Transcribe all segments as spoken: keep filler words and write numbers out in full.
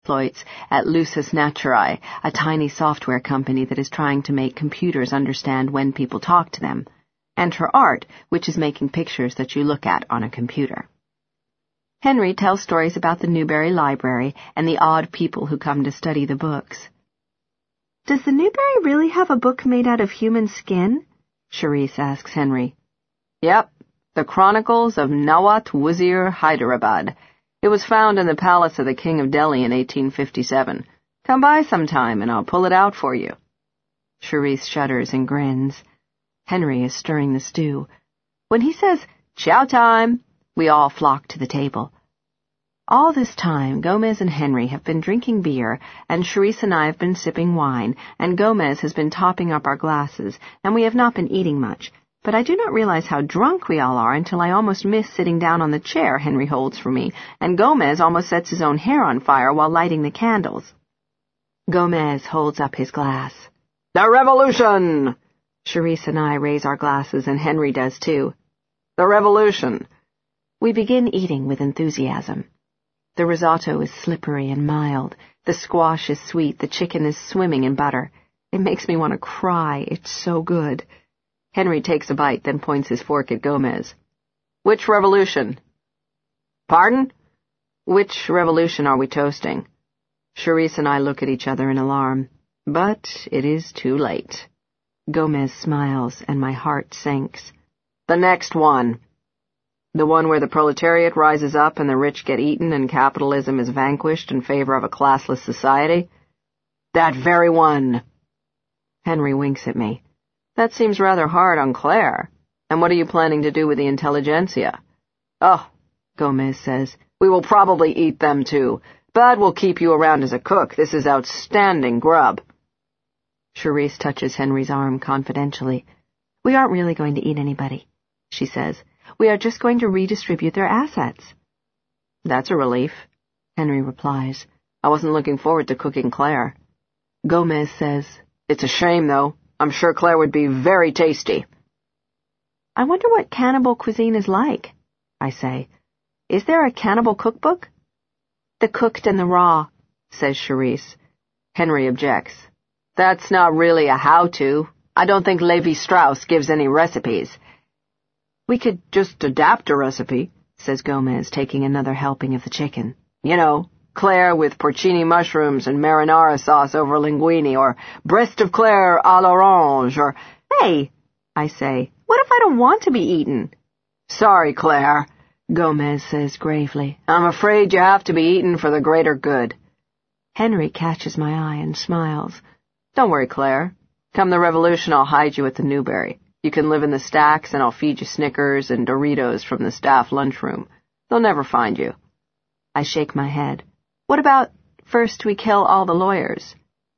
exploits at Lucis Naturae, a tiny software company that is trying to make computers understand when people talk to them, and her art, which is making pictures that you look at on a computer. Henry tells stories about the Newberry Library and the odd people who come to study the books. "Does the Newberry really have a book made out of human skin?" Charisse asks Henry. "Yep, the Chronicles of Nawat Wazir Hyderabad. It was found in the palace of the King of Delhi in eighteen fifty-seven. Come by sometime and I'll pull it out for you." Charisse shudders and grins. Henry is stirring the stew. When he says, "Chow time," we all flock to the table. All this time, Gomez and Henry have been drinking beer, and Charisse and I have been sipping wine, and Gomez has been topping up our glasses, and we have not been eating much. But I do not realize how drunk we all are until I almost miss sitting down on the chair Henry holds for me, and Gomez almost sets his own hair on fire while lighting the candles. Gomez holds up his glass. "The Revolution!" Charisse and I raise our glasses, and Henry does too. "The Revolution!" We begin eating with enthusiasm. The risotto is slippery and mild. The squash is sweet. The chicken is swimming in butter. It makes me want to cry. It's so good. Henry takes a bite, then points his fork at Gomez. "Which revolution?" "Pardon? Which revolution are we toasting?" Charisse and I look at each other in alarm. But it is too late. Gomez smiles, and my heart sinks. "The next one." "The one where the proletariat rises up and the rich get eaten and capitalism is vanquished in favor of a classless society?" "That very one." Henry winks at me. "That seems rather hard on Claire. And what are you planning to do with the intelligentsia?" "Oh," Gomez says, "we will probably eat them too, but we'll keep you around as a cook. This is outstanding grub." Charisse touches Henry's arm confidentially. "We aren't really going to eat anybody," she says. "We are just going to redistribute their assets." "That's a relief," Henry replies. "I wasn't looking forward to cooking Claire." Gomez says, "It's a shame, though. I'm sure Claire would be very tasty." "I wonder what cannibal cuisine is like," I say. "Is there a cannibal cookbook?" "The cooked and the raw," says Charisse. Henry objects. "That's not really a how-to. I don't think Levi-Strauss gives any recipes." "We could just adapt a recipe," says Gomez, taking another helping of the chicken. "You know, Claire with porcini mushrooms and marinara sauce over linguine, or breast of Claire à l'orange, or—" "Hey," I say, "what if I don't want to be eaten?" "Sorry, Claire," Gomez says gravely. "I'm afraid you have to be eaten for the greater good." Henry catches my eye and smiles. "Don't worry, Claire. Come the revolution, I'll hide you at the Newberry. You can live in the stacks, and I'll feed you Snickers and Doritos from the staff lunchroom. They'll never find you." I shake my head. "What about first we kill all the lawyers?"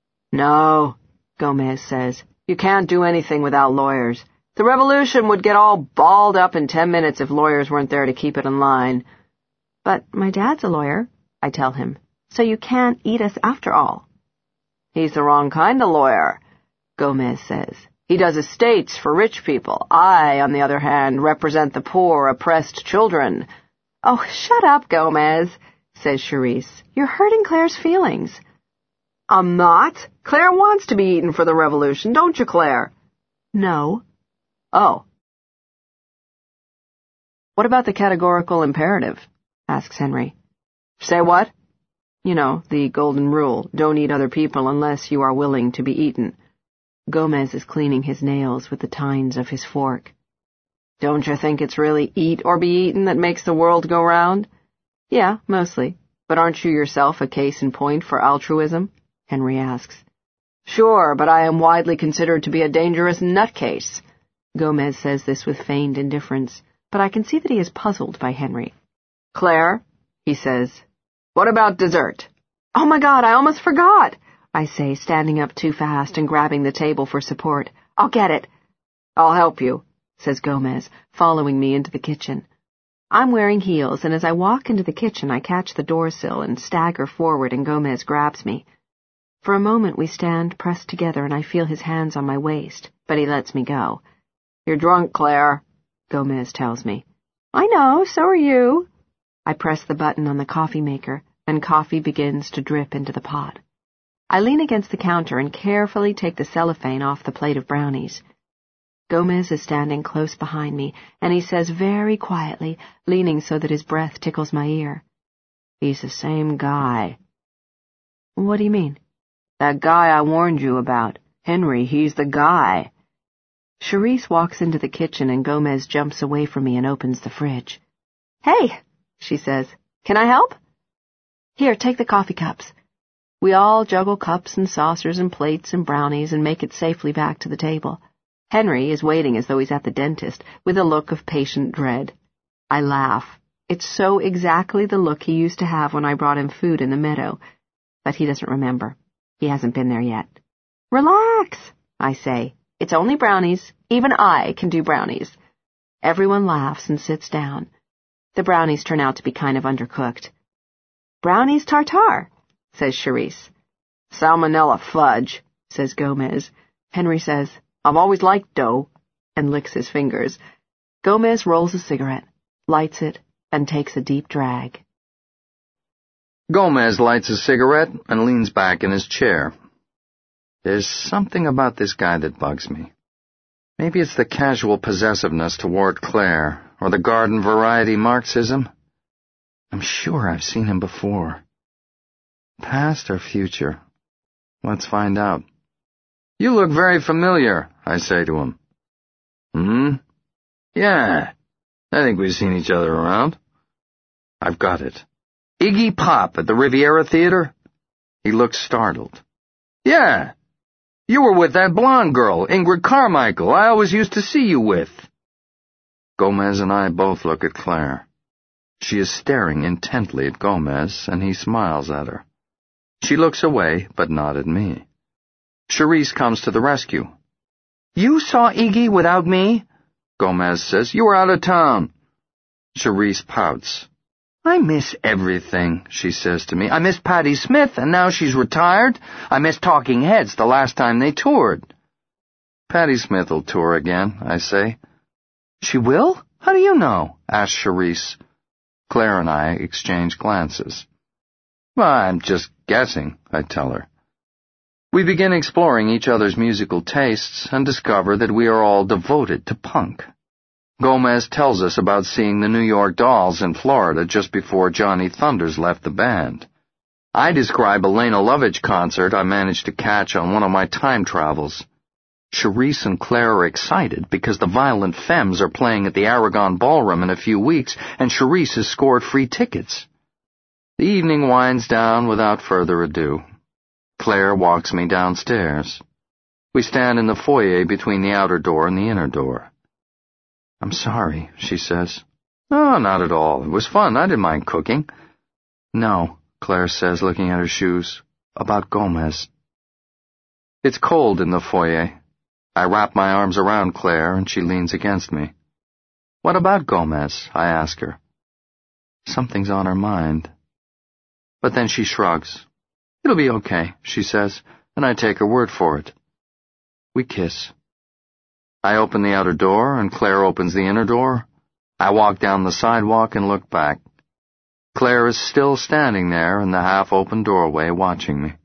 "No," Gomez says. "You can't do anything without lawyers. The revolution would get all balled up in ten minutes if lawyers weren't there to keep it in line." "But my dad's a lawyer," I tell him, "so you can't eat us after all." "He's the wrong kind of lawyer," Gomez says. "He does estates for rich people. I, on the other hand, represent the poor, oppressed children." "Oh, shut up, Gomez," says Charisse. "You're hurting Claire's feelings." "I'm not. Claire wants to be eaten for the revolution, don't you, Claire?" "No." "Oh." "What about the categorical imperative?" asks Henry. "Say what?" "You know, the golden rule, don't eat other people unless you are willing to be eaten." Gomez is cleaning his nails with the tines of his fork. "Don't you think it's really eat or be eaten that makes the world go round?" "Yeah, mostly. But aren't you yourself a case in point for altruism?" Henry asks. "Sure, but I am widely considered to be a dangerous nutcase." Gomez says this with feigned indifference, but I can see that he is puzzled by Henry. "Claire," he says, "what about dessert?" "Oh my God, I almost forgot," I say, standing up too fast and grabbing the table for support. "I'll get it." "I'll help you," says Gomez, following me into the kitchen. I'm wearing heels, and as I walk into the kitchen, I catch the door sill and stagger forward, and Gomez grabs me. For a moment we stand pressed together, and I feel his hands on my waist, but he lets me go. "You're drunk, Claire," Gomez tells me. "I know, so are you." I press the button on the coffee maker, and coffee begins to drip into the pot. I lean against the counter and carefully take the cellophane off the plate of brownies. Gomez is standing close behind me, and he says very quietly, leaning so that his breath tickles my ear, "He's the same guy." "What do you mean?" "That guy I warned you about. Henry, he's the guy." Charisse walks into the kitchen and Gomez jumps away from me and opens the fridge. "Hey," she says, "can I help?" "Here, take the coffee cups." We all juggle cups and saucers and plates and brownies and make it safely back to the table. Henry is waiting as though he's at the dentist, with a look of patient dread. I laugh. It's so exactly the look he used to have when I brought him food in the meadow. But he doesn't remember. He hasn't been there yet. "Relax," I say. "It's only brownies. Even I can do brownies." Everyone laughs and sits down. The brownies turn out to be kind of undercooked. "Brownies tartare," says Charisse. "Salmonella fudge," says Gomez. Henry says, "I've always liked dough," and licks his fingers. Gomez rolls a cigarette, lights it, and takes a deep drag. Gomez lights a cigarette and leans back in his chair. There's something about this guy that bugs me. Maybe it's the casual possessiveness toward Claire, or the garden variety Marxism. I'm sure I've seen him before. Past or future? Let's find out. "You look very familiar," I say to him. "Hmm? Yeah, I think we've seen each other around." I've got it. "Iggy Pop at the Riviera Theater?" He looks startled. "Yeah, you were with that blonde girl, Ingrid Carmichael, I always used to see you with." Gomez and I both look at Claire. She is staring intently at Gomez, and he smiles at her. She looks away, but not at me. Charisse comes to the rescue. "You saw Iggy without me?" Gomez says. "You were out of town." Charisse pouts. "I miss everything," she says to me. "I miss Patti Smith, and now she's retired. I miss Talking Heads the last time they toured." "Patti Smith will tour again," I say. "She will? How do you know?" asks Charisse. Claire and I exchange glances. "Well, I'm just guessing," I tell her. We begin exploring each other's musical tastes and discover that we are all devoted to punk. Gomez tells us about seeing the New York Dolls in Florida just before Johnny Thunders left the band. I describe a Lena Lovitch concert I managed to catch on one of my time travels. Charisse and Claire are excited because the Violent Femmes are playing at the Aragon Ballroom in a few weeks, and Charisse has scored free tickets. The evening winds down without further ado. Claire walks me downstairs. We stand in the foyer between the outer door and the inner door. "I'm sorry," she says. "Oh, not at all. It was fun. I didn't mind cooking." "No," Claire says, looking at her shoes. "About Gomez." It's cold in the foyer. I wrap my arms around Claire, and she leans against me. "What about Gomez?" I ask her. Something's on her mind. But then she shrugs. "It'll be okay," she says, and I take her word for it. We kiss. I open the outer door, and Claire opens the inner door. I walk down the sidewalk and look back. Claire is still standing there in the half-open doorway watching me.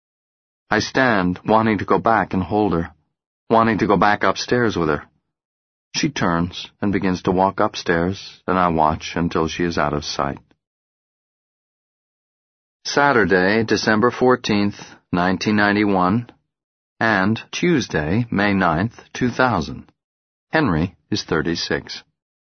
I stand, wanting to go back and hold her, wanting to go back upstairs with her. She turns and begins to walk upstairs, and I watch until she is out of sight. Saturday, December fourteenth, nineteen ninety-one, and Tuesday, May ninth, two thousand. Henry is thirty-six.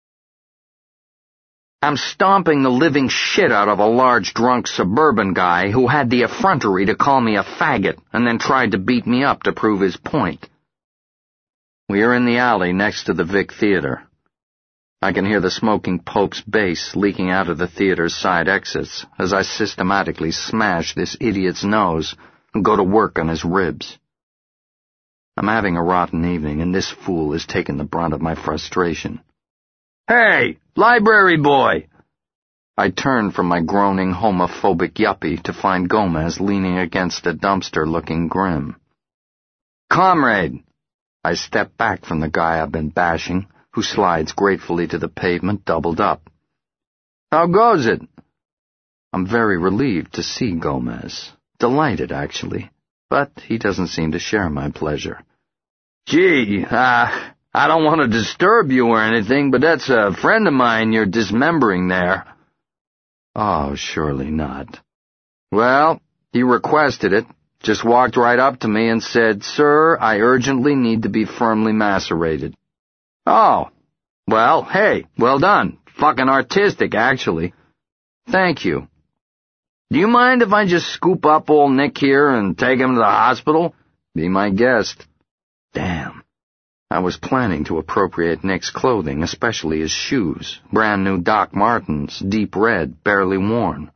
I'm stomping the living shit out of a large drunk suburban guy who had the effrontery to call me a faggot and then tried to beat me up to prove his point. We are in the alley next to the Vic Theater. I can hear the Smoking Pope's bass leaking out of the theater's side exits as I systematically smash this idiot's nose and go to work on his ribs. I'm having a rotten evening, and this fool has taken the brunt of my frustration. "Hey, library boy!" I turn from my groaning homophobic yuppie to find Gomez leaning against a dumpster looking grim. "Comrade!" I step back from the guy I've been bashing, who slides gratefully to the pavement doubled up. "How goes it?" I'm very relieved to see Gomez. Delighted, actually. But he doesn't seem to share my pleasure. Gee, uh, I don't want to disturb you or anything, but that's a friend of mine you're dismembering there. Oh, surely not. Well, he requested it. Just walked right up to me and said, "Sir, I urgently need to be firmly macerated." Oh, well, hey, well done. Fucking artistic, actually. Thank you. Do you mind if I just scoop up old Nick here and take him to the hospital? Be my guest. Damn. I was planning to appropriate Nick's clothing, especially his shoes, brand new Doc Martens, deep red, barely worn.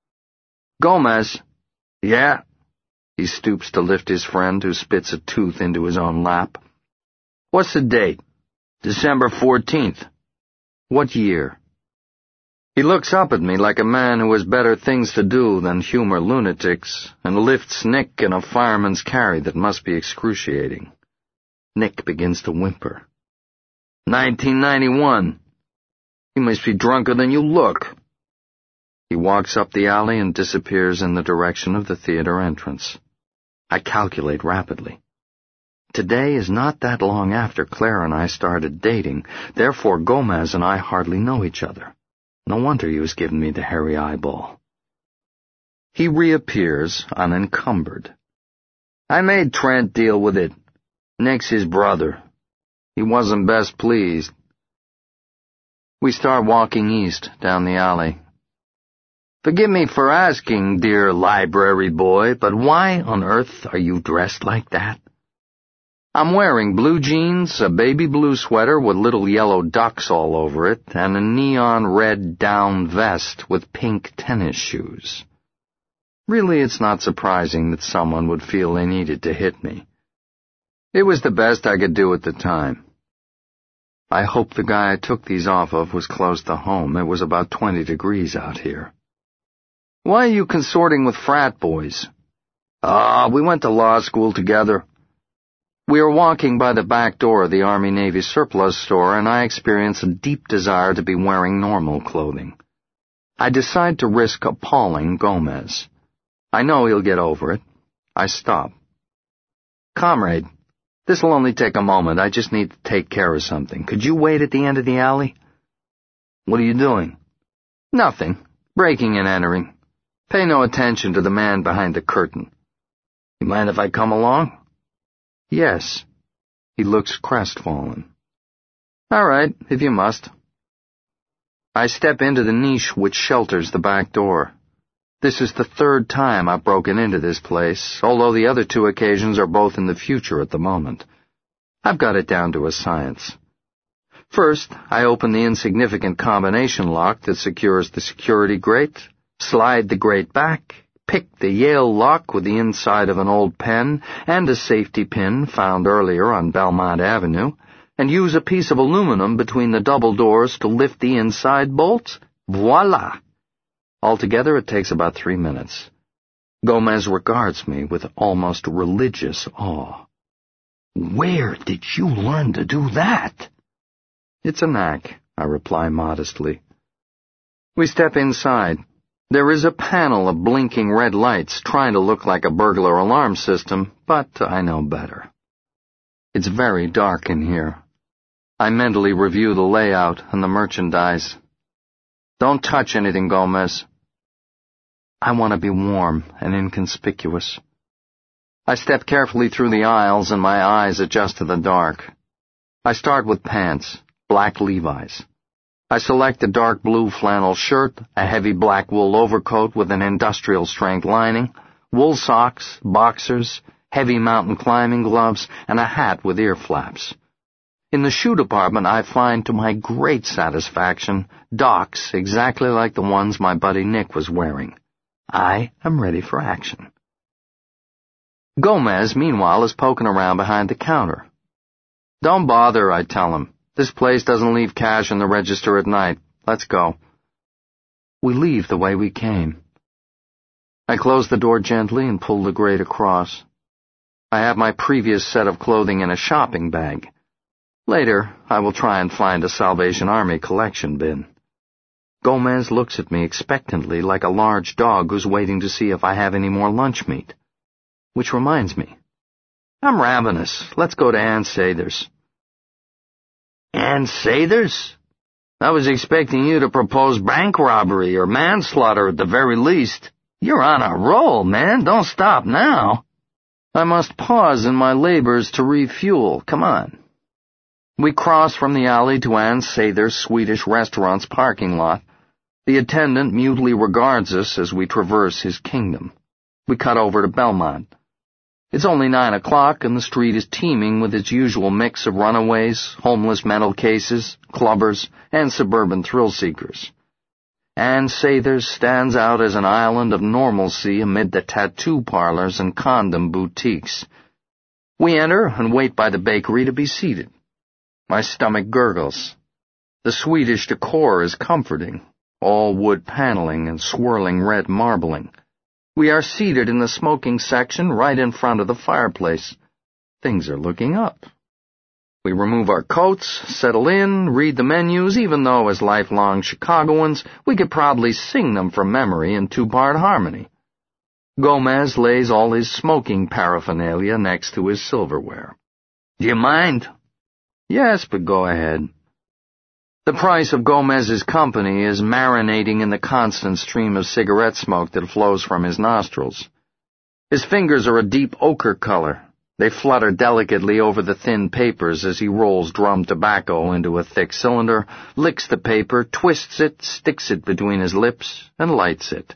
Gomez. Yeah? He stoops to lift his friend, who spits a tooth into his own lap. What's the date? December fourteenth. What year? He looks up at me like a man who has better things to do than humor lunatics, and lifts Nick in a fireman's carry that must be excruciating. Nick begins to whimper. nineteen ninety-one. You must be drunker than you look. He walks up the alley and disappears in the direction of the theater entrance. I calculate rapidly. Today is not that long after Claire and I started dating, therefore Gomez and I hardly know each other. No wonder he was giving me the hairy eyeball. He reappears unencumbered. I made Trent deal with it. Nick's his brother. He wasn't best pleased. We start walking east down the alley. Forgive me for asking, dear library boy, but why on earth are you dressed like that? I'm wearing blue jeans, a baby blue sweater with little yellow ducks all over it, and a neon red down vest with pink tennis shoes. Really, it's not surprising that someone would feel they needed to hit me. It was the best I could do at the time. I hope the guy I took these off of was close to home. It was about twenty degrees out here. Why are you consorting with frat boys? Ah, uh, we went to law school together. We were walking by the back door of the Army-Navy surplus store, and I experience a deep desire to be wearing normal clothing. I decide to risk appalling Gomez. I know he'll get over it. I stop. Comrade, this'll only take a moment. I just need to take care of something. Could you wait at the end of the alley? What are you doing? Nothing. Breaking and entering. Pay no attention to the man behind the curtain. You mind if I come along? Yes. He looks crestfallen. All right, if you must. I step into the niche which shelters the back door. This is the third time I've broken into this place, although the other two occasions are both in the future at the moment. I've got it down to a science. First, I open the insignificant combination lock that secures the security grate, slide the grate back, pick the Yale lock with the inside of an old pen and a safety pin found earlier on Belmont Avenue, and use a piece of aluminum between the double doors to lift the inside bolts. Voila! Altogether, it takes about three minutes. Gomez regards me with almost religious awe. Where did you learn to do that? It's a knack, I reply modestly. We step inside. There is a panel of blinking red lights trying to look like a burglar alarm system, but I know better. It's very dark in here. I mentally review the layout and the merchandise. Don't touch anything, Gomez. I want to be warm and inconspicuous. I step carefully through the aisles and my eyes adjust to the dark. I start with pants, black Levi's. I select a dark blue flannel shirt, a heavy black wool overcoat with an industrial-strength lining, wool socks, boxers, heavy mountain climbing gloves, and a hat with ear flaps. In the shoe department, I find, to my great satisfaction, Docs exactly like the ones my buddy Nick was wearing. I am ready for action. Gomez, meanwhile, is poking around behind the counter. Don't bother, I tell him. This place doesn't leave cash in the register at night. Let's go. We leave the way we came. I close the door gently and pull the grate across. I have my previous set of clothing in a shopping bag. Later, I will try and find a Salvation Army collection bin. Gomez looks at me expectantly like a large dog who's waiting to see if I have any more lunch meat. Which reminds me. I'm ravenous. Let's go to Ann Sather's. Ann Sather's? I was expecting you to propose bank robbery or manslaughter at the very least. You're on a roll, man. Don't stop now. I must pause in my labors to refuel. Come on. We cross from the alley to Ann Sather's Swedish restaurant's parking lot. The attendant mutely regards us as we traverse his kingdom. We cut over to Belmont. It's only nine o'clock, and the street is teeming with its usual mix of runaways, homeless mental cases, clubbers, and suburban thrill-seekers. Ann Sather's stands out as an island of normalcy amid the tattoo parlors and condom boutiques. We enter and wait by the bakery to be seated. My stomach gurgles. The Swedish decor is comforting, all wood paneling and swirling red marbling. We are seated in the smoking section right in front of the fireplace. Things are looking up. We remove our coats, settle in, read the menus, even though as lifelong Chicagoans we could probably sing them from memory in two-part harmony. Gomez lays all his smoking paraphernalia next to his silverware. Do you mind? Yes, but go ahead. The price of Gomez's company is marinating in the constant stream of cigarette smoke that flows from his nostrils. His fingers are a deep ochre color. They flutter delicately over the thin papers as he rolls drum tobacco into a thick cylinder, licks the paper, twists it, sticks it between his lips, and lights it.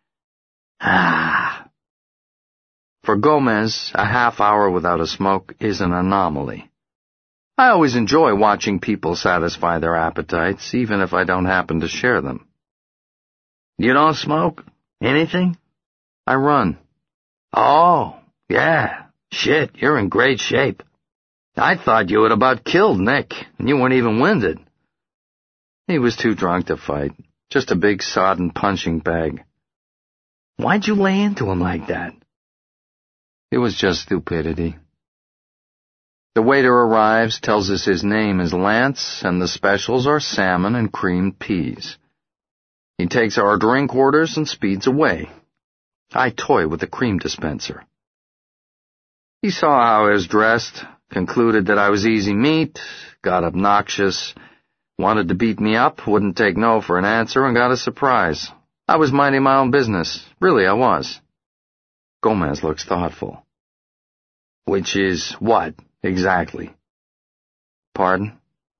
Ah! For Gomez, a half hour without a smoke is an anomaly. I always enjoy watching people satisfy their appetites, even if I don't happen to share them. You don't smoke? Anything? I run. Oh, yeah. Shit, you're in great shape. I thought you had about killed Nick, and you weren't even winded. He was too drunk to fight. Just a big sodden punching bag. Why'd you lay into him like that? It was just stupidity. The waiter arrives, tells us his name is Lance, and the specials are salmon and creamed peas. He takes our drink orders and speeds away. I toy with the cream dispenser. He saw how I was dressed, concluded that I was easy meat, got obnoxious, wanted to beat me up, wouldn't take no for an answer, and got a surprise. I was minding my own business. Really, I was. Gomez looks thoughtful. Which is what? Exactly. Pardon?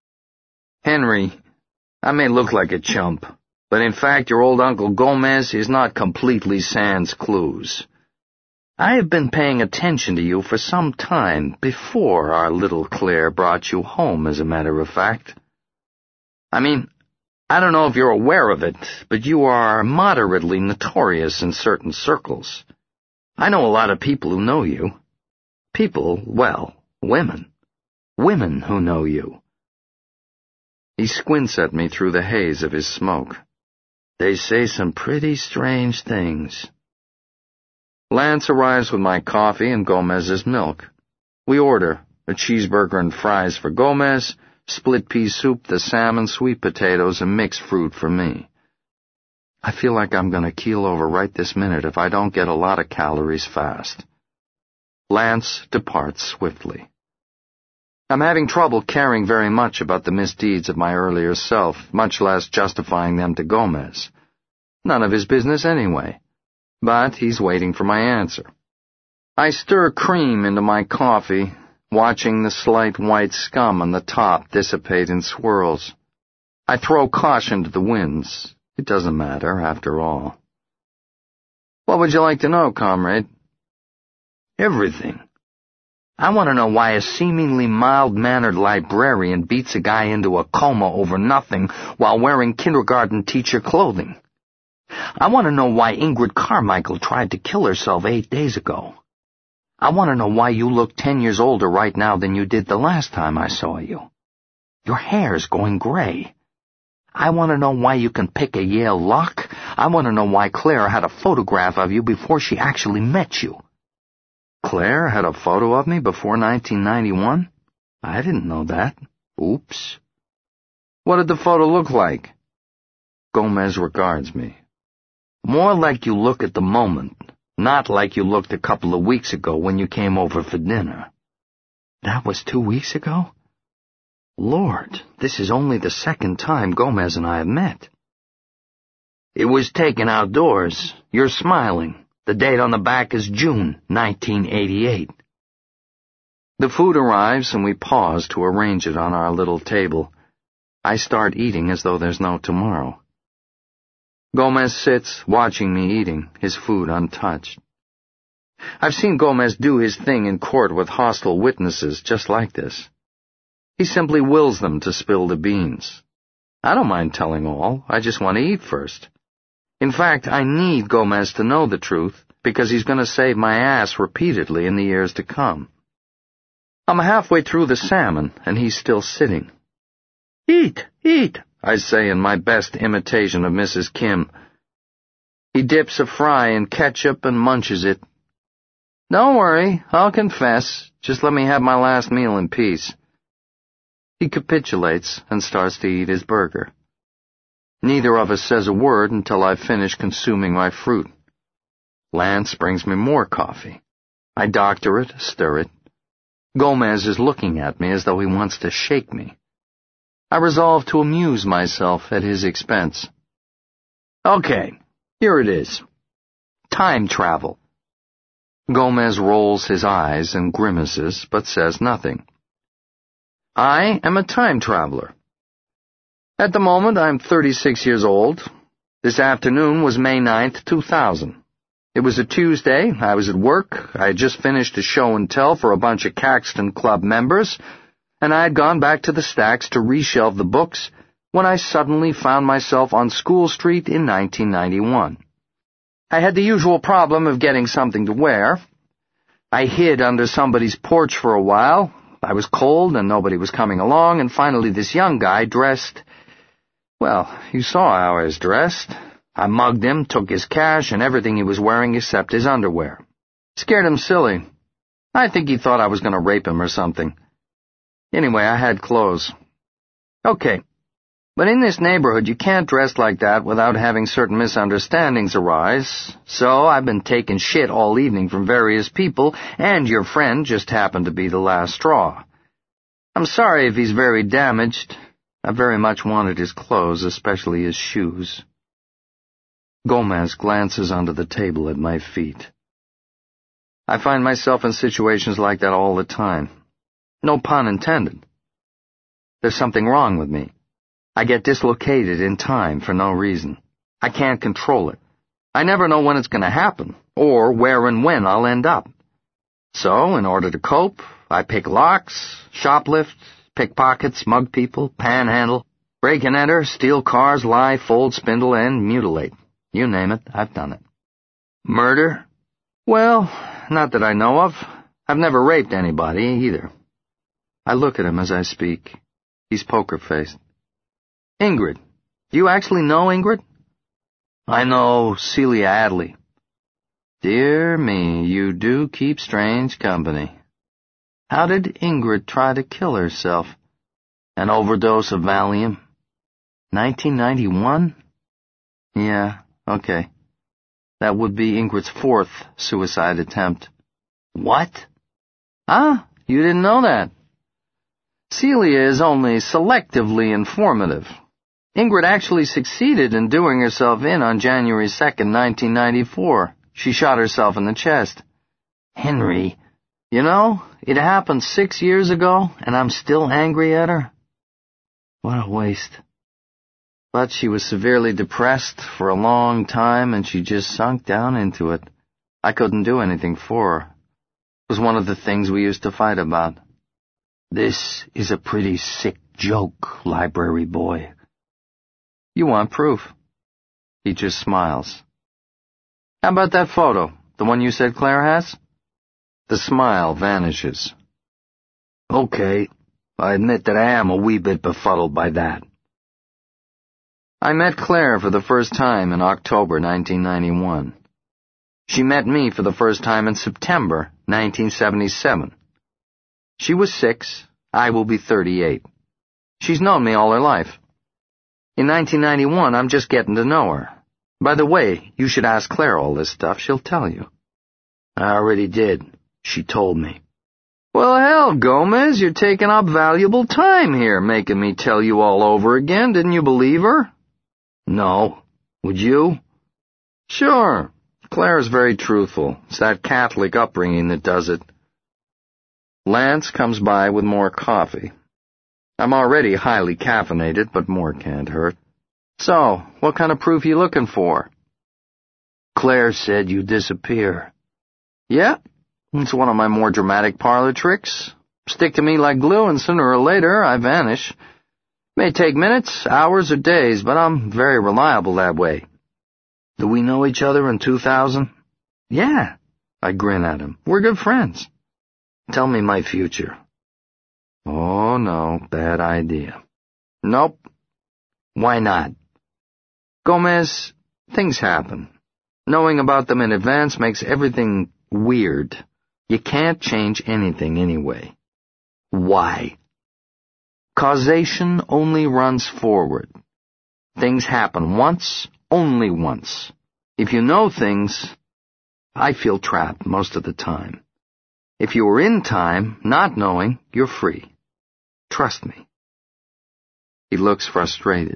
Henry, I may look like a chump, but in fact your old Uncle Gomez is not completely sans clues. I have been paying attention to you for some time before our little Claire brought you home, as a matter of fact. I mean, I don't know if you're aware of it, but you are moderately notorious in certain circles. I know a lot of people who know you. People, well... Women. Women who know you. He squints at me through the haze of his smoke. They say some pretty strange things. Lance arrives with my coffee and Gomez's milk. We order a cheeseburger and fries for Gomez, split pea soup, the salmon, sweet potatoes, and mixed fruit for me. I feel like I'm going to keel over right this minute if I don't get a lot of calories fast. Lance departs swiftly. I'm having trouble caring very much about the misdeeds of my earlier self, much less justifying them to Gomez. None of his business anyway. But he's waiting for my answer. I stir cream into my coffee, watching the slight white scum on the top dissipate in swirls. I throw caution to the winds. It doesn't matter, after all. What would you like to know, comrade? Everything. I want to know why a seemingly mild-mannered librarian beats a guy into a coma over nothing while wearing kindergarten teacher clothing. I want to know why Ingrid Carmichael tried to kill herself eight days ago. I want to know why you look ten years older right now than you did the last time I saw you. Your hair's going gray. I want to know why you can pick a Yale lock. I want to know why Claire had a photograph of you before she actually met you. Claire had a photo of me before nineteen ninety-one? I didn't know that. Oops. What did the photo look like? Gomez regards me. More like you look at the moment, not like you looked a couple of weeks ago when you came over for dinner. That was two weeks ago? Lord, this is only the second time Gomez and I have met. It was taken outdoors. You're smiling. The date on the back is June nineteen eighty-eight. The food arrives and we pause to arrange it on our little table. I start eating as though there's no tomorrow. Gomez sits, watching me eating, his food untouched. I've seen Gomez do his thing in court with hostile witnesses just like this. He simply wills them to spill the beans. I don't mind telling all, I just want to eat first. In fact, I need Gomez to know the truth, because he's going to save my ass repeatedly in the years to come. I'm halfway through the salmon, and he's still sitting. Eat, eat, I say in my best imitation of Missus Kim. He dips a fry in ketchup and munches it. Don't worry, I'll confess. Just let me have my last meal in peace. He capitulates and starts to eat his burger. Neither of us says a word until I've finished consuming my fruit. Lance brings me more coffee. I doctor it, stir it. Gomez is looking at me as though he wants to shake me. I resolve to amuse myself at his expense. Okay, here it is. Time travel. Gomez rolls his eyes and grimaces, but says nothing. I am a time traveler. At the moment, I'm thirty-six years old. This afternoon was May ninth, two thousand. It was a Tuesday. I was at work. I had just finished a show and tell for a bunch of Caxton Club members, and I had gone back to the stacks to reshelve the books when I suddenly found myself on School Street in nineteen ninety-one. I had the usual problem of getting something to wear. I hid under somebody's porch for a while. I was cold and nobody was coming along, and finally this young guy dressed... Well, you saw how I was dressed. I mugged him, took his cash, and everything he was wearing except his underwear. Scared him silly. I think he thought I was going to rape him or something. Anyway, I had clothes. Okay, but in this neighborhood you can't dress like that without having certain misunderstandings arise, so I've been taking shit all evening from various people, and your friend just happened to be the last straw. I'm sorry if he's very damaged. I very much wanted his clothes, especially his shoes. Gomez glances under the table at my feet. I find myself in situations like that all the time. No pun intended. There's something wrong with me. I get dislocated in time for no reason. I can't control it. I never know when it's going to happen, or where and when I'll end up. So, in order to cope, I pick locks, shoplift, pickpockets, mug people, panhandle, break and enter, steal cars, lie, fold, spindle, and mutilate. You name it, I've done it. Murder? Well, not that I know of. I've never raped anybody, either. I look at him as I speak. He's poker-faced. Ingrid. Do you actually know Ingrid? I know Celia Adley. Dear me, you do keep strange company. How did Ingrid try to kill herself? An overdose of Valium? nineteen ninety-one? Yeah, okay. That would be Ingrid's fourth suicide attempt. What? Ah, you didn't know that. Celia is only selectively informative. Ingrid actually succeeded in doing herself in on January second, nineteen ninety-four. She shot herself in the chest. Henry, you know, it happened six years ago, and I'm still angry at her. What a waste. But she was severely depressed for a long time, and she just sunk down into it. I couldn't do anything for her. It was one of the things we used to fight about. This is a pretty sick joke, library boy. You want proof. He just smiles. How about that photo, the one you said Claire has? The smile vanishes. Okay, I admit that I am a wee bit befuddled by that. I met Claire for the first time in October nineteen ninety-one. She met me for the first time in September nineteen seventy-seven. She was six, I will be thirty-eight. She's known me all her life. In nineteen ninety-one, I'm just getting to know her. By the way, you should ask Claire all this stuff. She'll tell you. I already did. She told me. Well, hell, Gomez, you're taking up valuable time here, making me tell you all over again. Didn't you believe her? No. Would you? Sure. Claire's very truthful. It's that Catholic upbringing that does it. Lance comes by with more coffee. I'm already highly caffeinated, but more can't hurt. So, what kind of proof you looking for? Claire said you disappear. Yeah? It's one of my more dramatic parlor tricks. Stick to me like glue, and sooner or later, I vanish. May take minutes, hours, or days, but I'm very reliable that way. Do we know each other in two thousand? Yeah. I grin at him. We're good friends. Tell me my future. Oh, no, bad idea. Nope. Why not? Gomez, things happen. Knowing about them in advance makes everything weird. You can't change anything anyway. Why? Causation only runs forward. Things happen once, only once. If you know things, I feel trapped most of the time. If you were in time, not knowing, you're free. Trust me. He looks frustrated.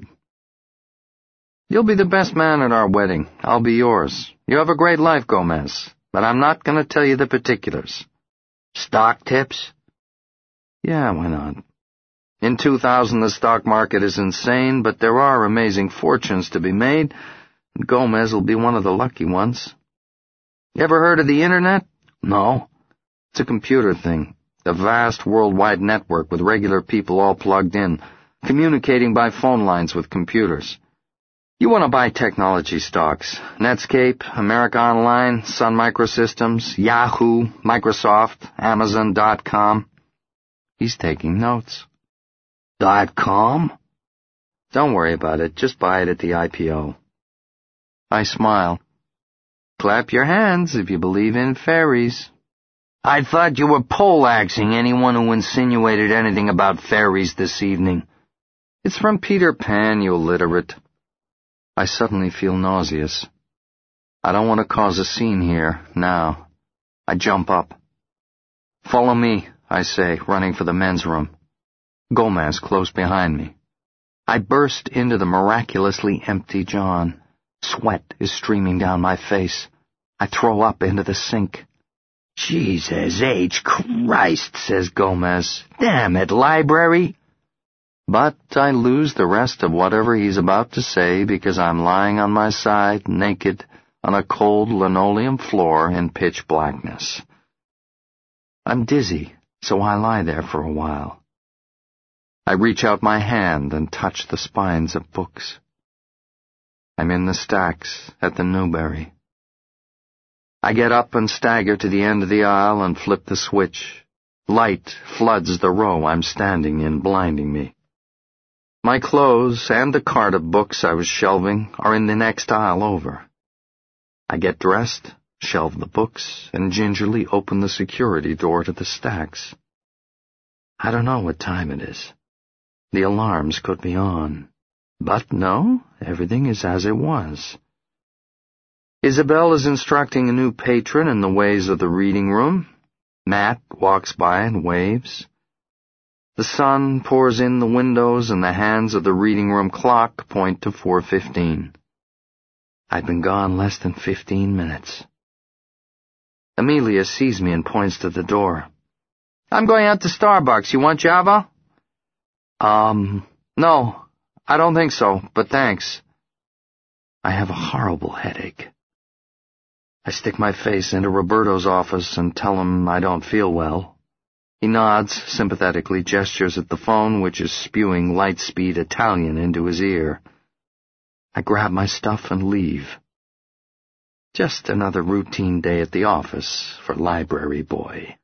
You'll be the best man at our wedding. I'll be yours. You have a great life, Gomez. But I'm not going to tell you the particulars. Stock tips? Yeah, why not? In two thousand, the stock market is insane, but there are amazing fortunes to be made, and Gomez will be one of the lucky ones. You ever heard of the Internet? No. It's a computer thing, a vast worldwide network with regular people all plugged in, communicating by phone lines with computers. You want to buy technology stocks. Netscape, America Online, Sun Microsystems, Yahoo, Microsoft, Amazon dot com. He's taking notes. Dot com? Don't worry about it. Just buy it at the I P O. I smile. Clap your hands if you believe in fairies. I thought you were poleaxing anyone who insinuated anything about fairies this evening. It's from Peter Pan, you illiterate. I suddenly feel nauseous. I don't want to cause a scene here, now. I jump up. Follow me, I say, running for the men's room. Gomez close behind me. I burst into the miraculously empty John. Sweat is streaming down my face. I throw up into the sink. Jesus H. Christ, says Gomez. Damn it, library! But I lose the rest of whatever he's about to say because I'm lying on my side, naked, on a cold linoleum floor in pitch blackness. I'm dizzy, so I lie there for a while. I reach out my hand and touch the spines of books. I'm in the stacks at the Newberry. I get up and stagger to the end of the aisle and flip the switch. Light floods the row I'm standing in, blinding me. My clothes and the cart of books I was shelving are in the next aisle over. I get dressed, shelve the books, and gingerly open the security door to the stacks. I don't know what time it is. The alarms could be on. But no, everything is as it was. Isabel is instructing a new patron in the ways of the reading room. Matt walks by and waves. The sun pours in the windows and the hands of the reading room clock point to four fifteen. I've been gone less than fifteen minutes. Amelia sees me and points to the door. I'm going out to Starbucks. You want Java? Um, no, I don't think so, but thanks. I have a horrible headache. I stick my face into Roberto's office and tell him I don't feel well. He nods, sympathetically gestures at the phone, which is spewing light-speed Italian into his ear. I grab my stuff and leave. Just another routine day at the office for Library Boy.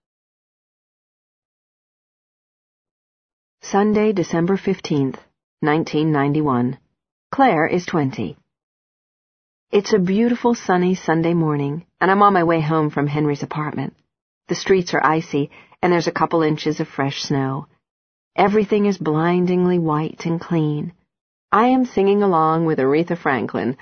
Sunday, December fifteenth, nineteen ninety-one. Claire is twenty. It's a beautiful sunny Sunday morning, and I'm on my way home from Henry's apartment. The streets are icy, and there's a couple inches of fresh snow. Everything is blindingly white and clean. I am singing along with Aretha Franklin,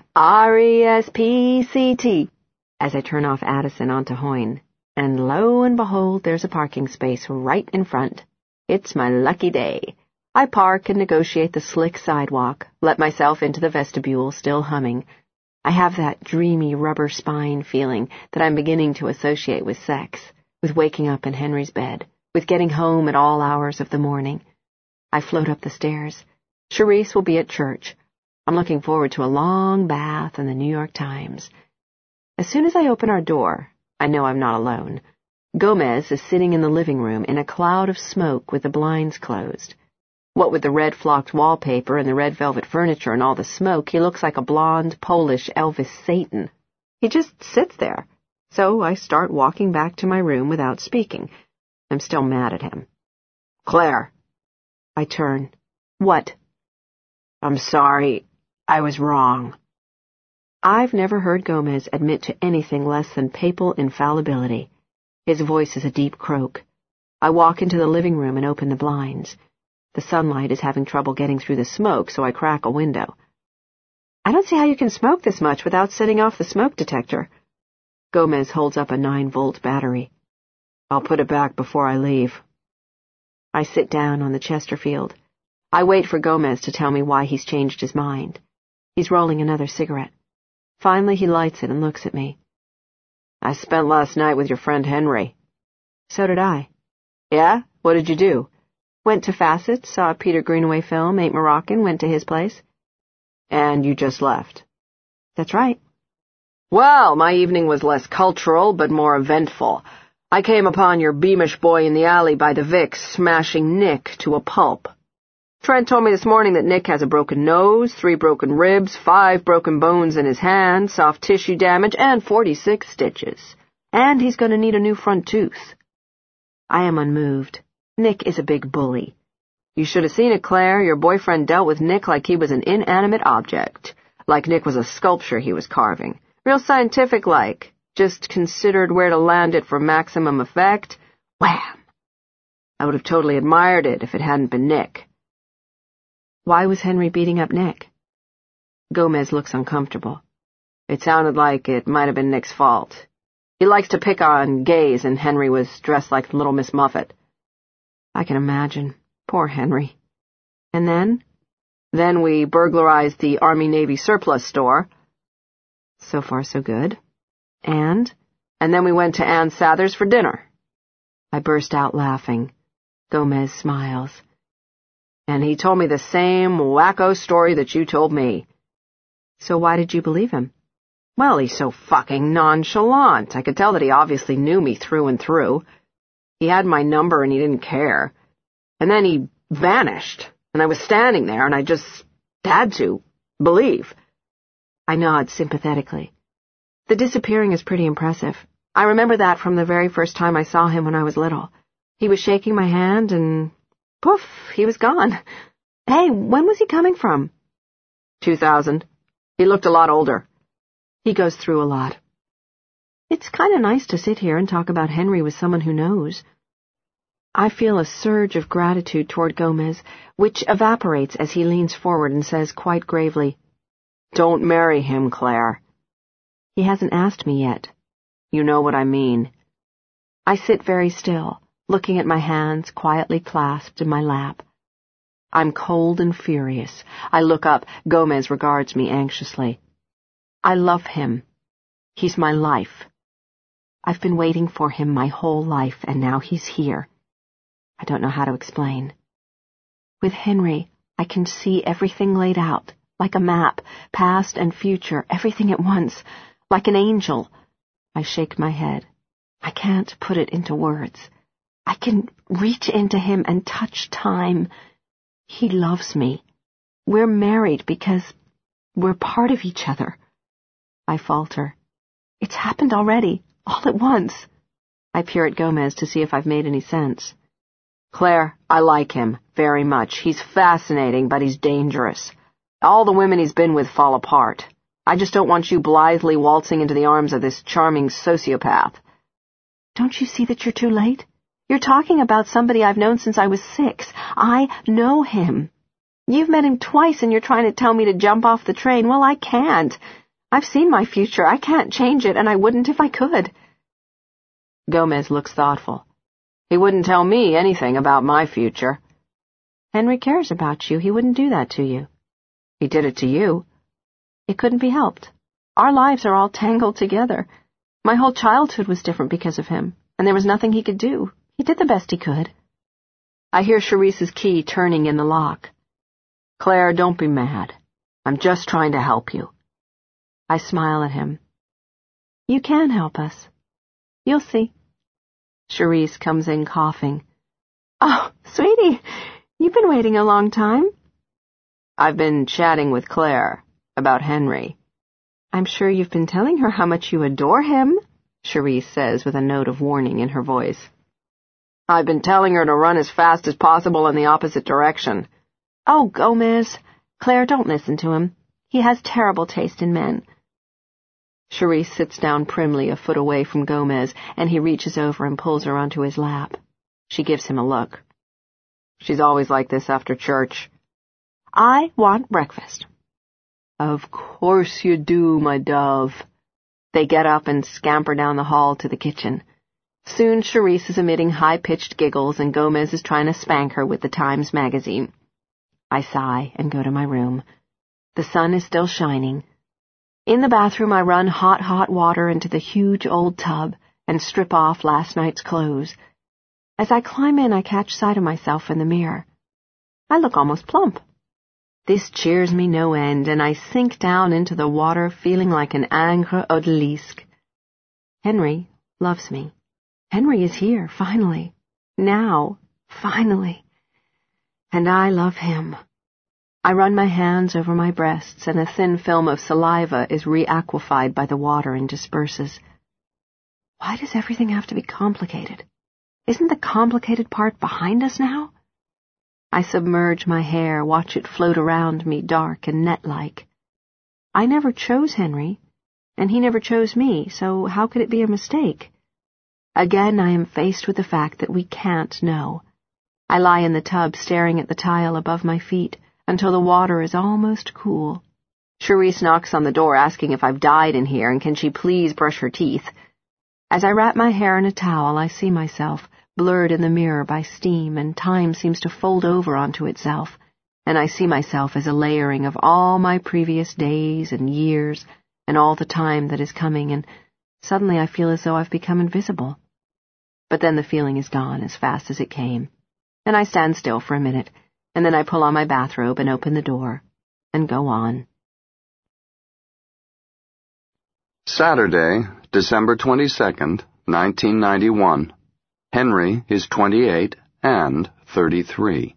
R E S P C T, as I turn off Addison onto Hoyne. And lo and behold, there's a parking space right in front. It's my lucky day. I park and negotiate the slick sidewalk, let myself into the vestibule, still humming. I have that dreamy rubber spine feeling that I'm beginning to associate with sex, with waking up in Henry's bed, with getting home at all hours of the morning. I float up the stairs. Charisse will be at church. I'm looking forward to a long bath and the New York Times. As soon as I open our door, I know I'm not alone. Gomez is sitting in the living room in a cloud of smoke with the blinds closed. What with the red flocked wallpaper and the red velvet furniture and all the smoke, he looks like a blonde, Polish Elvis Satan. He just sits there. So I start walking back to my room without speaking. I'm still mad at him. Claire. I turn. What? I'm sorry. I was wrong. I've never heard Gomez admit to anything less than papal infallibility. His voice is a deep croak. I walk into the living room and open the blinds. The sunlight is having trouble getting through the smoke, so I crack a window. I don't see how you can smoke this much without setting off the smoke detector. Gomez holds up a nine-volt battery. I'll put it back before I leave. I sit down on the Chesterfield. I wait for Gomez to tell me why he's changed his mind. He's rolling another cigarette. Finally, he lights it and looks at me. I spent last night with your friend Henry. So did I. Yeah? What did you do? Went to Facet, saw a Peter Greenaway film, ate Moroccan, went to his place. And you just left. That's right. Well, my evening was less cultural, but more eventful. I came upon your beamish boy in the alley by the Vicks, smashing Nick to a pulp. Trent told me this morning that Nick has a broken nose, three broken ribs, five broken bones in his hand, soft tissue damage, and forty-six stitches. And he's going to need a new front tooth. I am unmoved. Nick is a big bully. You should have seen it, Claire. Your boyfriend dealt with Nick like he was an inanimate object. Like Nick was a sculpture he was carving. Real scientific-like. Just considered where to land it for maximum effect. Wham! I would have totally admired it if it hadn't been Nick. Why was Henry beating up Nick? Gomez looks uncomfortable. It sounded like it might have been Nick's fault. He likes to pick on gays, and Henry was dressed like Little Miss Muffet. I can imagine. Poor Henry. And then? Then we burglarized the Army-Navy surplus store. So far, so good. And? And then we went to Ann Sather's for dinner. I burst out laughing. Gomez smiles. And he told me the same wacko story that you told me. So why did you believe him? Well, he's so fucking nonchalant. I could tell that he obviously knew me through and through. He had my number and he didn't care. And then he vanished, and I was standing there, and I just had to believe. I nod sympathetically. The disappearing is pretty impressive. I remember that from the very first time I saw him when I was little. He was shaking my hand, and poof, he was gone. Hey, when was he coming from? Two thousand. He looked a lot older. He goes through a lot. It's kind of nice to sit here and talk about Henry with someone who knows. I feel a surge of gratitude toward Gomez, which evaporates as he leans forward and says quite gravely, Don't marry him, Claire. He hasn't asked me yet. You know what I mean. I sit very still, looking at my hands quietly clasped in my lap. I'm cold and furious. I look up. Gomez regards me anxiously. I love him. He's my life. I've been waiting for him my whole life, and now he's here. I don't know how to explain. With Henry, I can see everything laid out, like a map, past and future, everything at once, like an angel. I shake my head. I can't put it into words. I can reach into him and touch time. He loves me. We're married because we're part of each other. I falter. It's happened already, all at once. I peer at Gomez to see if I've made any sense. Claire, I like him, very much. He's fascinating, but he's dangerous. All the women he's been with fall apart. I just don't want you blithely waltzing into the arms of this charming sociopath. Don't you see that you're too late? You're talking about somebody I've known since I was six. I know him. You've met him twice and you're trying to tell me to jump off the train. Well, I can't. I've seen my future. I can't change it, and I wouldn't if I could. Gomez looks thoughtful. He wouldn't tell me anything about my future. Henry cares about you. He wouldn't do that to you. He did it to you. It couldn't be helped. Our lives are all tangled together. My whole childhood was different because of him, and there was nothing he could do. He did the best he could. I hear Charisse's key turning in the lock. Claire, don't be mad. I'm just trying to help you. I smile at him. You can help us. You'll see. Charisse comes in coughing. Oh, sweetie, you've been waiting a long time. I've been chatting with Claire about Henry. I'm sure you've been telling her how much you adore him, Charisse says with a note of warning in her voice. I've been telling her to run as fast as possible in the opposite direction. Oh, Gomez. Claire, don't listen to him. He has terrible taste in men. Charisse sits down primly a foot away from Gomez, and he reaches over and pulls her onto his lap. She gives him a look. She's always like this after church. I want breakfast. Of course you do, my dove. They get up and scamper down the hall to the kitchen. Soon Charisse is emitting high-pitched giggles, and Gomez is trying to spank her with the Times magazine. I sigh and go to my room. The sun is still shining. In the bathroom, I run hot, hot water into the huge old tub and strip off last night's clothes. As I climb in, I catch sight of myself in the mirror. I look almost plump. This cheers me no end, and I sink down into the water feeling like an Ingres odalisque. Henry loves me. Henry is here, finally. Now, finally. And I love him. I run my hands over my breasts, and a thin film of saliva is reaquified by the water and disperses. Why does everything have to be complicated? Isn't the complicated part behind us now? I submerge my hair, watch it float around me, dark and net-like. I never chose Henry, and he never chose me, so how could it be a mistake? Again, I am faced with the fact that we can't know. I lie in the tub, staring at the tile above my feet, until the water is almost cool. Charisse knocks on the door, asking if I've died in here, and can she please brush her teeth. As I wrap my hair in a towel, I see myself, blurred in the mirror by steam, and time seems to fold over onto itself, and I see myself as a layering of all my previous days and years, and all the time that is coming, and suddenly I feel as though I've become invisible. But then the feeling is gone as fast as it came, and I stand still for a minute, and then I pull on my bathrobe and open the door, and go on. Saturday, December twenty-second, nineteen ninety-one. Henry is twenty-eight and thirty-three.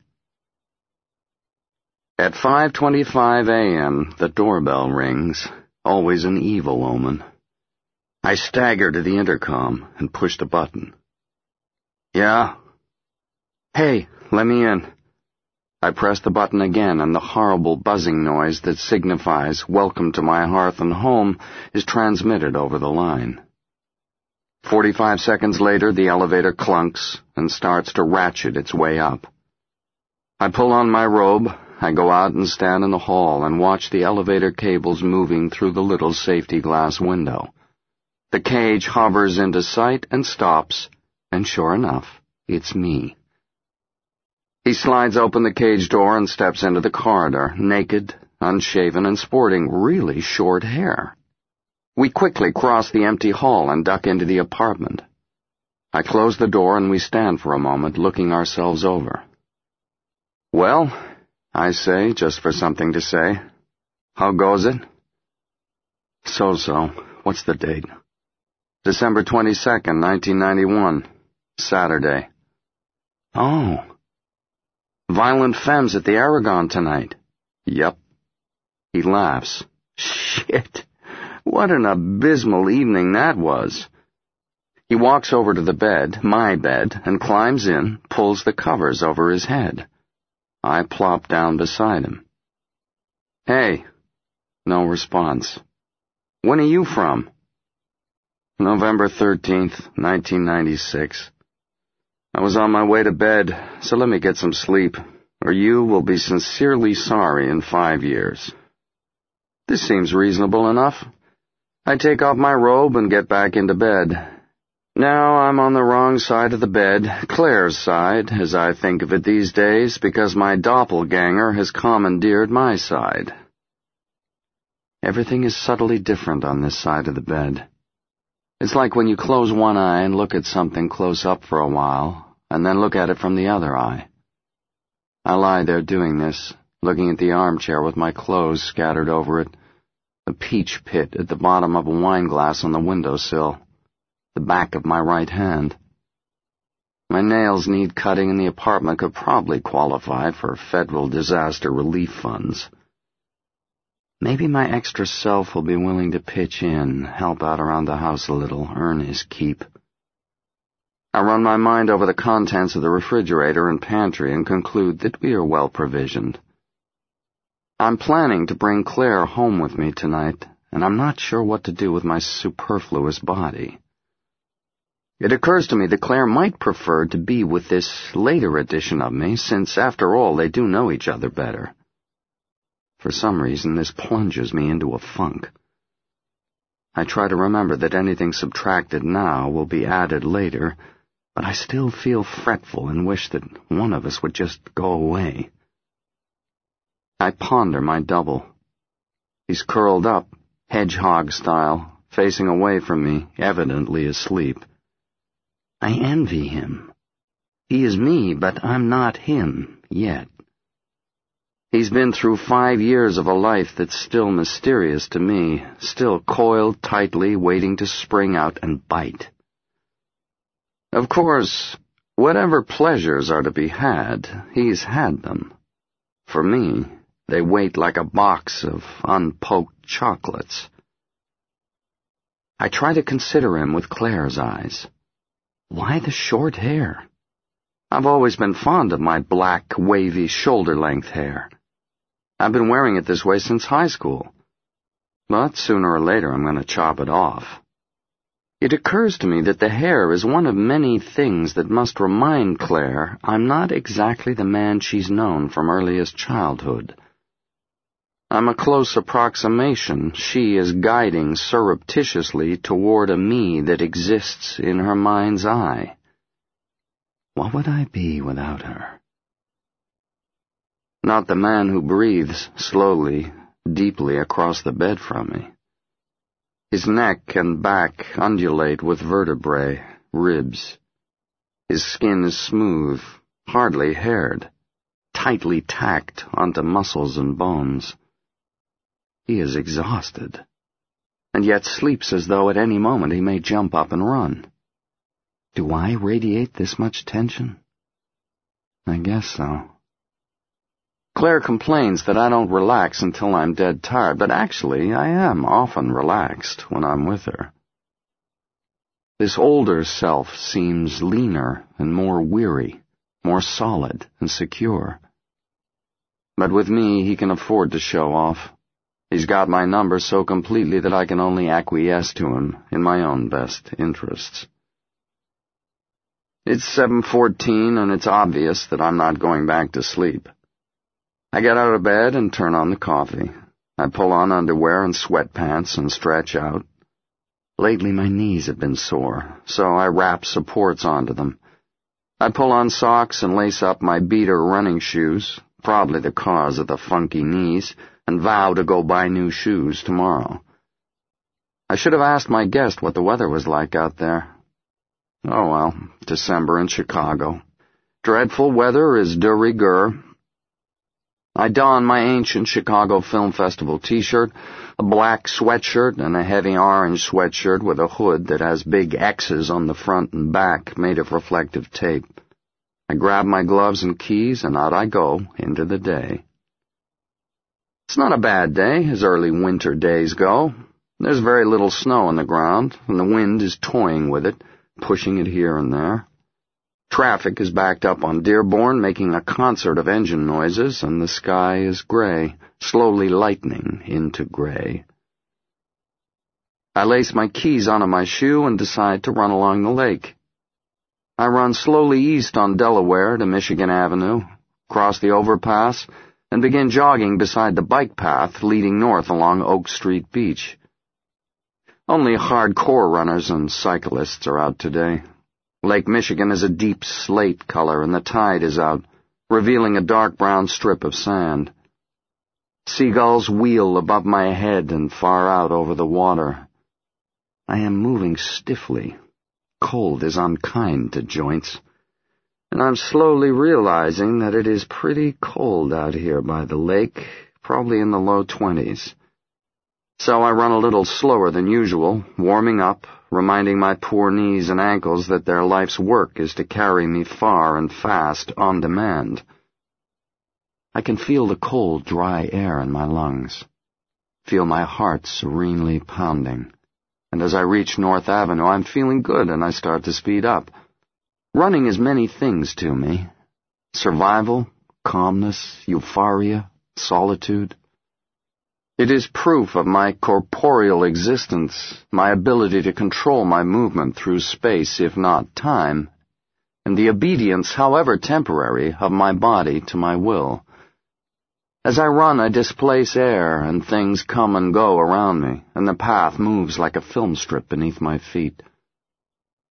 At five twenty-five a.m., the doorbell rings, always an evil omen. I stagger to the intercom and push the button. Yeah? Hey, let me in. I press the button again, and the horrible buzzing noise that signifies welcome to my hearth and home is transmitted over the line. Forty-five seconds later, the elevator clunks and starts to ratchet its way up. I pull on my robe, I go out and stand in the hall and watch the elevator cables moving through the little safety glass window. The cage hovers into sight and stops, and sure enough, it's me. He slides open the cage door and steps into the corridor, naked, unshaven, and sporting really short hair. We quickly cross the empty hall and duck into the apartment. I close the door and we stand for a moment, looking ourselves over. Well, I say, just for something to say, how goes it? So-so. What's the date? December twenty-second, nineteen ninety-one. Saturday. Oh. Violent Femmes at the Aragon tonight. Yep. He laughs. Shit. What an abysmal evening that was. He walks over to the bed, my bed, and climbs in, pulls the covers over his head. I plop down beside him. Hey. No response. When are you from? November thirteenth, nineteen ninety-six. I was on my way to bed, so let me get some sleep. or you will be sincerely sorry in five years. This seems reasonable enough. I take off my robe and get back into bed. Now I'm on the wrong side of the bed, Claire's side, as I think of it these days, because my doppelganger has commandeered my side. Everything is subtly different on this side of the bed. It's like when you close one eye and look at something close up for a while, and then look at it from the other eye. I lie there doing this, looking at the armchair with my clothes scattered over it, a peach pit at the bottom of a wine glass on the windowsill, the back of my right hand. My nails need cutting, and the apartment could probably qualify for federal disaster relief funds. Maybe my extra self will be willing to pitch in, help out around the house a little, earn his keep. I run my mind over the contents of the refrigerator and pantry and conclude that we are well provisioned. I'm planning to bring Claire home with me tonight, and I'm not sure what to do with my superfluous body. It occurs to me that Claire might prefer to be with this later edition of me, since, after all, they do know each other better. For some reason, this plunges me into a funk. I try to remember that anything subtracted now will be added later, but I still feel fretful and wish that one of us would just go away. I ponder my double. He's curled up, hedgehog style, facing away from me, evidently asleep. I envy him. He is me, but I'm not him yet. He's been through five years of a life that's still mysterious to me, still coiled tightly, waiting to spring out and bite. Of course, whatever pleasures are to be had, he's had them. For me, they wait like a box of unpoked chocolates. I try to consider him with Claire's eyes. Why the short hair? I've always been fond of my black, wavy, shoulder-length hair. I've been wearing it this way since high school. But sooner or later I'm going to chop it off. It occurs to me that the hair is one of many things that must remind Claire I'm not exactly the man she's known from earliest childhood. I'm a close approximation she is guiding surreptitiously toward a me that exists in her mind's eye. What would I be without her? Not the man who breathes slowly, deeply across the bed from me. His neck and back undulate with vertebrae, ribs. His skin is smooth, hardly haired, tightly tacked onto muscles and bones. He is exhausted, and yet sleeps as though at any moment he may jump up and run. Do I radiate this much tension? I guess so. Claire complains that I don't relax until I'm dead tired, but actually I am often relaxed when I'm with her. This older self seems leaner and more weary, more solid and secure. But with me he can afford to show off. He's got my number so completely that I can only acquiesce to him in my own best interests. It's seven fourteen, and it's obvious that I'm not going back to sleep. I get out of bed and turn on the coffee. I pull on underwear and sweatpants and stretch out. Lately my knees have been sore, so I wrap supports onto them. I pull on socks and lace up my beater running shoes, probably the cause of the funky knees, and vow to go buy new shoes tomorrow. I should have asked my guest what the weather was like out there. Oh well, December in Chicago. Dreadful weather is de rigueur. I don my ancient Chicago Film Festival t-shirt, a black sweatshirt, and a heavy orange sweatshirt with a hood that has big X's on the front and back made of reflective tape. I grab my gloves and keys, and out I go into the day. It's not a bad day, as early winter days go. There's very little snow on the ground, and the wind is toying with it, pushing it here and there. Traffic is backed up on Dearborn, making a concert of engine noises, and the sky is gray, slowly lightening into gray. I lace my keys onto my shoe and decide to run along the lake. I run slowly east on Delaware to Michigan Avenue, cross the overpass, and begin jogging beside the bike path leading north along Oak Street Beach. Only hardcore runners and cyclists are out today. Lake Michigan is a deep slate color, and the tide is out, revealing a dark brown strip of sand. Seagulls wheel above my head and far out over the water. I am moving stiffly. Cold is unkind to joints, and I'm slowly realizing that it is pretty cold out here by the lake, probably in the low twenties. So I run a little slower than usual, warming up, reminding my poor knees and ankles that their life's work is to carry me far and fast on demand. I can feel the cold, dry air in my lungs, feel my heart serenely pounding, and as I reach North Avenue, I'm feeling good and I start to speed up. Running is many things to me: survival, calmness, euphoria, solitude. It is proof of my corporeal existence, my ability to control my movement through space, if not time, and the obedience, however temporary, of my body to my will. As I run, I displace air, and things come and go around me, and the path moves like a film strip beneath my feet.